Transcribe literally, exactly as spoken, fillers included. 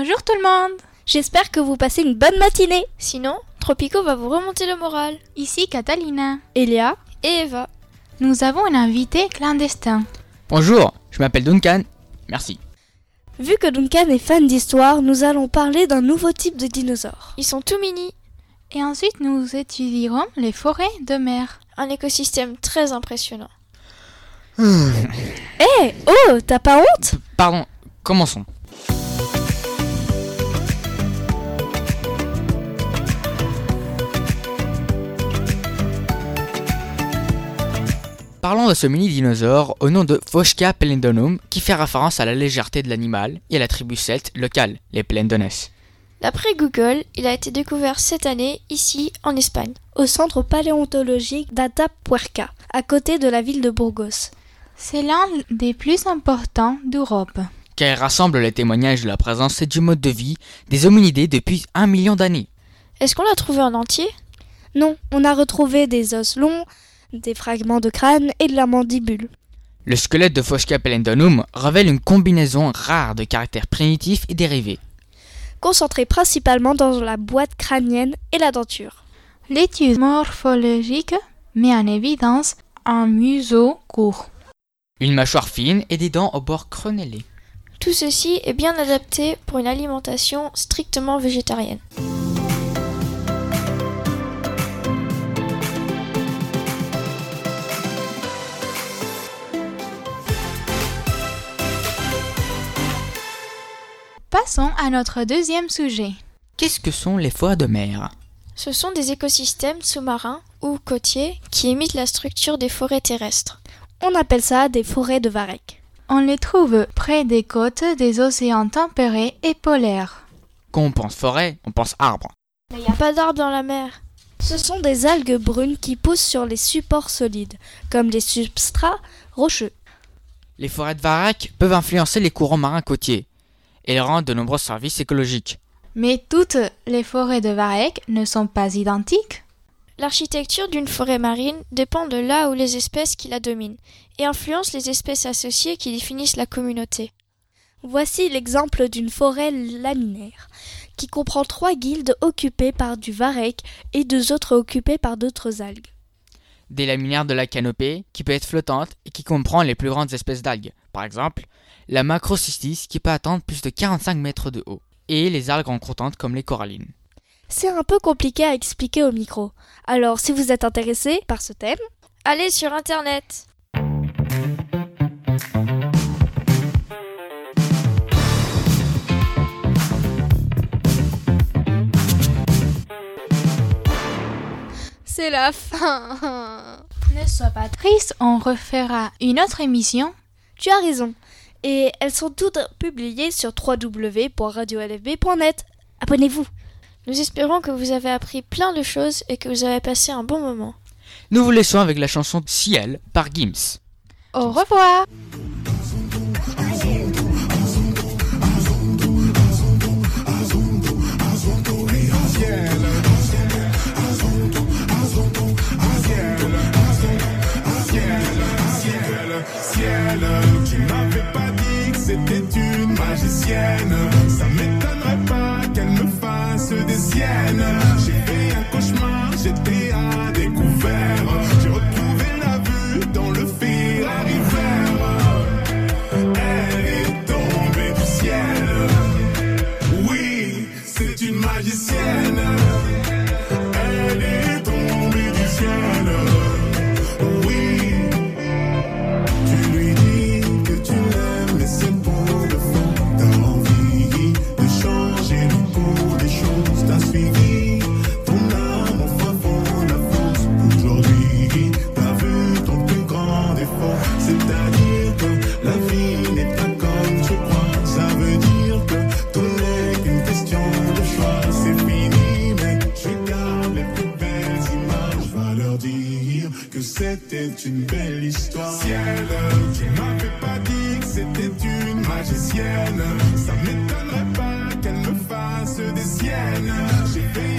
Bonjour tout le monde. J'espère que vous passez une bonne matinée. Sinon, Tropico va vous remonter le moral. Ici Catalina, Elia et Eva. Nous avons un invité clandestin. Bonjour, je m'appelle Duncan. Merci. Vu que Duncan est fan d'histoire, nous allons parler d'un nouveau type de dinosaures. Ils sont tout mini. Et ensuite, nous étudierons les forêts de mer. Un écosystème très impressionnant. Hé hey, oh, t'as pas honte ? Pardon, commençons. Parlons de ce mini-dinosaure au nom de Phascolia pellendonum qui fait référence à la légèreté de l'animal et à la tribu celte locale, les Pellendones. D'après Google, il a été découvert cette année ici en Espagne, au centre paléontologique d'Atapuerca, à côté de la ville de Burgos. C'est l'un des plus importants d'Europe. Car il rassemble les témoignages de la présence et du mode de vie des hominidés depuis un million d'années. Est-ce qu'on l'a trouvé en entier ? Non, on a retrouvé des os longs, des fragments de crâne et de la mandibule. Le squelette de Phascolia pellendonum révèle une combinaison rare de caractères primitifs et dérivés, concentrés principalement dans la boîte crânienne et la denture. L'étude morphologique met en évidence un museau court, une mâchoire fine et des dents au bord crénelés. Tout ceci est bien adapté pour une alimentation strictement végétarienne. Passons à notre deuxième sujet. Qu'est-ce que sont les forêts de mer ? Ce sont des écosystèmes sous-marins ou côtiers qui imitent la structure des forêts terrestres. On appelle ça des forêts de varech. On les trouve près des côtes des océans tempérés et polaires. Quand on pense forêt, on pense arbre. Mais il n'y a pas d'arbres dans la mer. Ce sont des algues brunes qui poussent sur les supports solides, comme les substrats rocheux. Les forêts de varech peuvent influencer les courants marins côtiers et rendent de nombreux services écologiques. Mais toutes les forêts de varech ne sont pas identiques. L'architecture d'une forêt marine dépend de là où les espèces qui la dominent et influence les espèces associées qui définissent la communauté. Voici l'exemple d'une forêt laminaire qui comprend trois guildes occupées par du varech et deux autres occupées par d'autres algues. Des laminaires de la canopée qui peut être flottante et qui comprend les plus grandes espèces d'algues, par exemple la macrocystis qui peut atteindre plus de quarante-cinq mètres de haut, et les algues rencontrantes comme les corallines. C'est un peu compliqué à expliquer au micro, alors si vous êtes intéressé par ce thème, allez sur internet. C'est la fin. Ne sois pas triste, on refera une autre émission. Tu as raison. Et elles sont toutes publiées sur w w w point radio l f b point net. Abonnez-vous. Nous espérons que vous avez appris plein de choses et que vous avez passé un bon moment. Nous vous laissons avec la chanson Ciel par Gims. Au revoir. Tu m'avais pas dit que c'était une magicienne. Ça m'étonnerait pas qu'elle me fasse des siennes. J'ai fait un cauchemar, j'étais à découvert. J'ai retrouvé la vue dans le fil à rivière. Elle est tombée du ciel. Oui, c'est une magicienne. Elle est tombée du ciel. C'était une belle histoire. Ciel, tu m'avais pas dit que c'était une magicienne. Ça m'étonnerait pas qu'elle me fasse des siennes. J'ai fait